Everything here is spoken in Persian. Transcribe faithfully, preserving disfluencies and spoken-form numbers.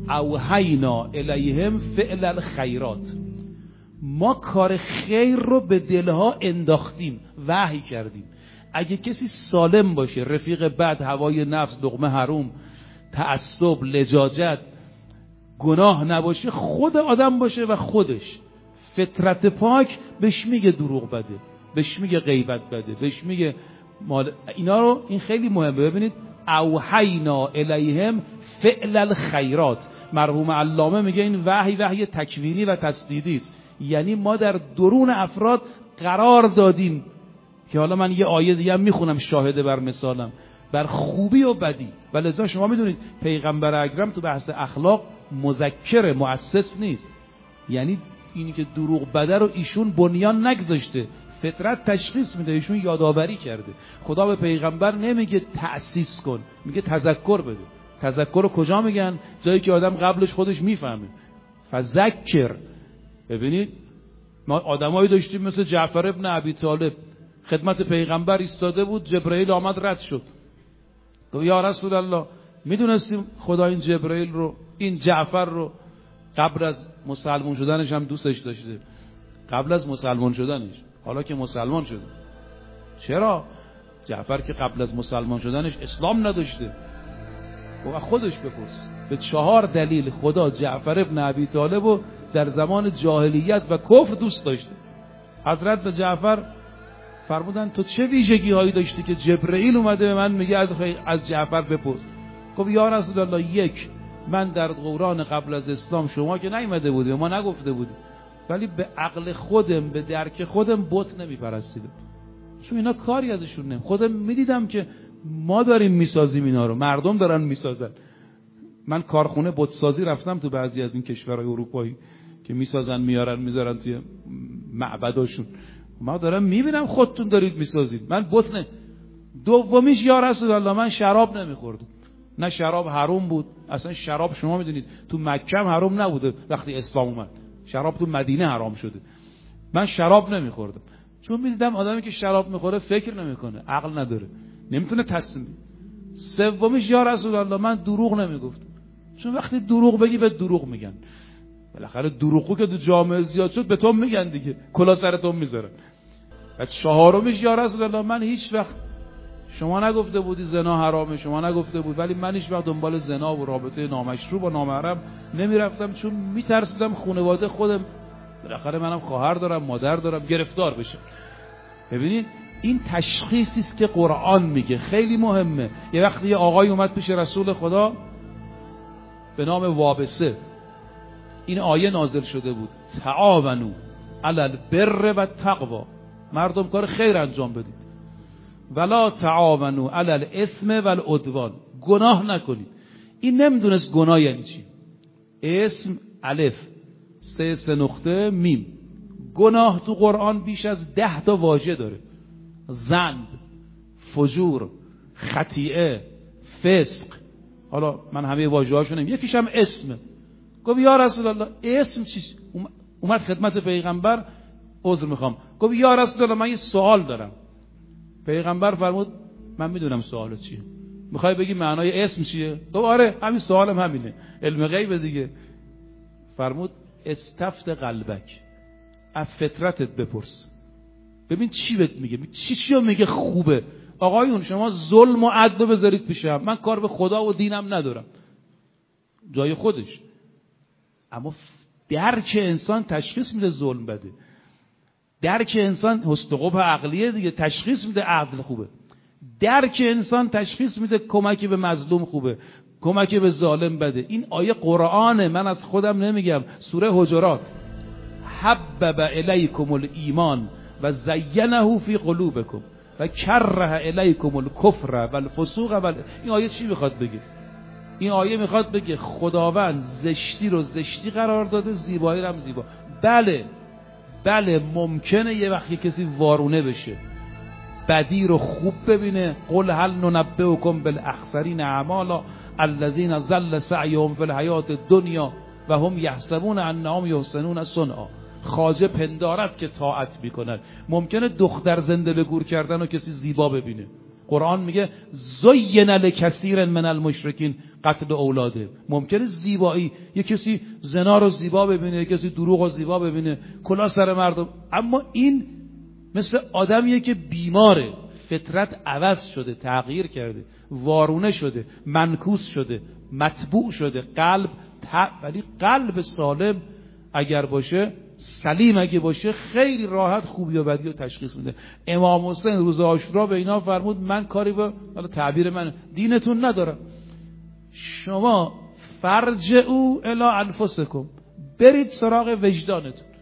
اوحینا الیهم فعل الخیرات، ما کار خیر رو به دلها انداختیم، وحی کردیم. اگه کسی سالم باشه، رفیق بد، هوای نفس، لقمه حروم، تعصب، لجاجت، گناه نباشه، خود آدم باشه و خودش فطرت پاک، بهش میگه دروغ بده، بهش میگه غیبت بده، بهش میگه مال اینا رو. این خیلی مهمه. ببینید اوحینا الیهم فعل الخیرات، مرحوم علامه میگه این وحی وحی تکوینی و تصدیدی است، یعنی ما در درون افراد قرار دادیم که حالا من یه آیه دیگه هم میخونم شاهده بر مثالم، بر خوبی و بدی. و لذا شما میدونید پیغمبر اکرم تو بحث اخلاق مذکر مؤسس نیست، یعنی اینی که دروغ بده رو ایشون بنیان نگذاشته، فطرت تشخیص میده، ایشون یادآوری کرده. خدا به پیغمبر نمیگه تأسیس کن، میگه تذکر بده. تذکر رو کجا میگن؟ جایی که آدم قبلش خودش میفهمه. فذکر. ببینید ما آدمایی داشتیم مثل جعفر ابن ابی طالب، خدمت پیغمبر ایستاده بود، جبرئیل آمد رد شد. تو یا رسول الله میدونستیم خدا این جبرئیل رو، این جعفر رو قبل از مسلمان شدنش هم دوستش داشته، قبل از مسلمان شدنش، حالا که مسلمان شده. چرا؟ جعفر که قبل از مسلمان شدنش اسلام نداشته. و خودش بپرس. به چهار دلیل خدا جعفر ابن ابی طالب رو در زمان جاهلیت و کفر دوست داشته. حضرت به جعفر فرمودن تو چه ویژگی هایی داشتی که جبرئیل اومده به من میگه از از جعفر بپرس؟ گفت یا رسول الله، یک، من در دوران قبل از اسلام شما که نیومده بودی، ما نگفته بودی، ولی به عقل خودم، به درک خودم بت نمیپرستیدم، چون اینا کاری ازشون نمی. خودم میدیدم که ما داریم میسازیم اینا رو، مردم دارن میسازن. من کارخونه بت سازی رفتم تو بعضی از این کشورهای اروپایی که میسازن میارن میذارن توی معبداشون، ما دارم میبینم خودتون دارید میسازید، من بت نه. دومیش یا رسول الله، من شراب نمیخوردم، نه شراب حرام بود، اصلا شراب شما میدونید تو مکه هم حرام نبوده، وقتی اسلام اومد شراب تو مدینه حرام شده. من شراب نمیخوردم چون میدیدم آدمی که شراب میخوره فکر نمیکنه، عقل نداره، نمیتونه تصمیم بگیره. سومیش یا رسول الله، من دروغ نمیگفتم، چون وقتی دروغ بگی به دروغ میگن، بالاخره دروغو که تو جامعه زیاد شد به تو میگن دیگه، کلا سرتون میذارن. و چهارمیش یا رسول الله، من هیچ وقت، شما نگفته بودی زنا حرامه، شما نگفته بود، ولی من هیچ وقت دنبال زنا و رابطه نامشروع با نامحرم نمیرفتم، چون میترسیدم خانواده خودم، بالاخره منم خواهر دارم، مادر دارم، گرفتار بشه. ببینید این تشخیصی است که قرآن میگه، خیلی مهمه. یه وقتی یه آقای اومد پیش رسول خدا به نام وابسه، این آیه نازل شده بود، تعاونوا علی البر و التقوا، مردم کار خیر انجام بدید، ولا تعاونوا علی الاثم و العدوان، گناه نکنید. این نمیدونست گناه یعنی چی. اسم الف، سه سه نقطه میم. گناه تو قرآن بیش از ده تا واژه داره، ذنب، فجور، خطیئه، فسق. حالا من همه واژه هاشو نمیگم، یکیش هم اسمه. گفت یا رسول الله اسم چی؟ اومد خدمت پیغمبر، عذر میخوام. گفت یا رسول الله من یه سوال دارم. پیغمبر فرمود من میدونم سوالت چیه، میخوای بگی معنای اسم چیه؟ گفت آره همین سوالم همینه، علم غیب دیگه. فرمود استفت قلبک، از فطرتت بپرس ببین چی بهت میگه، چی چی رو میگه خوبه. آقایون شما ظلم و عدل بذارید پیشم، من کار به خدا و دینم ندارم، جای خودش. اما درک انسان تشخیص میده ظلم بده، درک انسان حسن قبح عقلیه دیگه، تشخیص میده عدل خوبه، درک انسان تشخیص میده کمک به مظلوم خوبه، کمک به ظالم بده. این آیه قرآنه، من از خودم نمیگم. سوره حجرات، حبب الیکم الایمان و زینه فی قلوبکم و کره الیکم الکفر و الفسوق و این آیه چی میخواد بگه؟ این آیه میخواد بگه خداوند زشتی رو زشتی قرار داده، زیبایی رو هم زیبا. بله بله ممکنه یه وقتی کسی وارونه بشه، بدی رو خوب ببینه. قل هل ننبئکم بالاخسرین اعمالا الذین ضل سعیهم فی الحیات الدنیا و هم یحسبون انهم یحسنون صنعا. خواجه پندارد که طاعت میکند. ممکنه دختر زنده به گور کردن و کسی زیبا ببینه، قرآن میگه زین لکثیر من المشرکین قتل اولاده. ممکنه زیبایی، یه کسی زنا رو زیبا ببینه، یه کسی دروغ رو زیبا ببینه، کلاه سر مردم، اما این مثل آدمیه که بیماره، فطرت عوض شده، تغییر کرده، وارونه شده، منکوس شده، مطبوع شده، قلب ت... ولی قلب سالم اگر باشه، سلیم اگه باشه، خیلی راحت خوبی و بدی رو تشخیص میده. امام حسین روز عاشورا به اینا فرمود من کاری با، حالا تعبیر من، دینتون ندارم، شما فرجعوا الی انفسکم، برید سراغ وجدانتون.